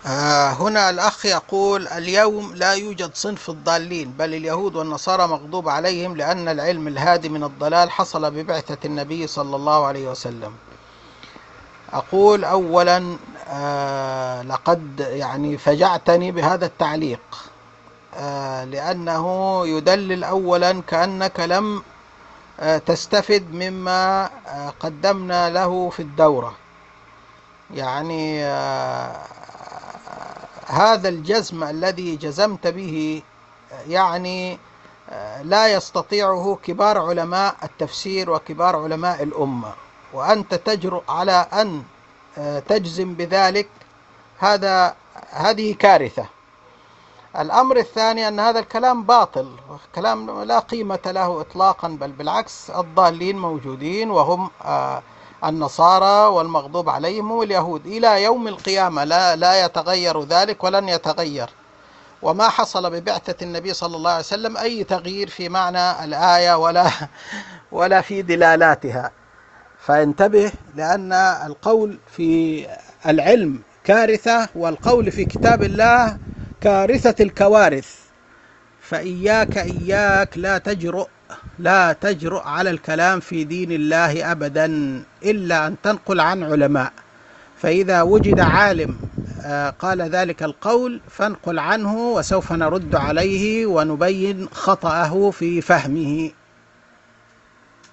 هنا الأخ يقول: اليوم لا يوجد صنف الضالين، بل اليهود والنصارى مغضوب عليهم، لأن العلم الهادي من الضلال حصل ببعثة النبي صلى الله عليه وسلم. أقول أولا لقد فجعتني بهذا التعليق، لأنه يدلل أولا كأنك لم تستفد مما قدمنا له في الدورة. يعني هذا الجزم الذي جزمت به يعني لا يستطيعه كبار علماء التفسير وكبار علماء الأمة، وأنت تجرؤ على أن تجزم بذلك. هذه كارثة. الأمر الثاني أن هذا الكلام باطل، كلام لا قيمة له إطلاقا، بل بالعكس الضالين موجودين، وهم النصارى، والمغضوب عليهم هم اليهود إلى يوم القيامة. لا يتغير ذلك ولن يتغير. وما حصل ببعثة النبي صلى الله عليه وسلم أي تغيير في معنى الآية ولا في دلالاتها. فانتبه، لأن القول في العلم كارثة، والقول في كتاب الله كارثة الكوارث. فإياك لا تجرؤ على الكلام في دين الله أبدا إلا أن تنقل عن علماء. فإذا وجد عالم قال ذلك القول فانقل عنه، وسوف نرد عليه ونبين خطأه في فهمه.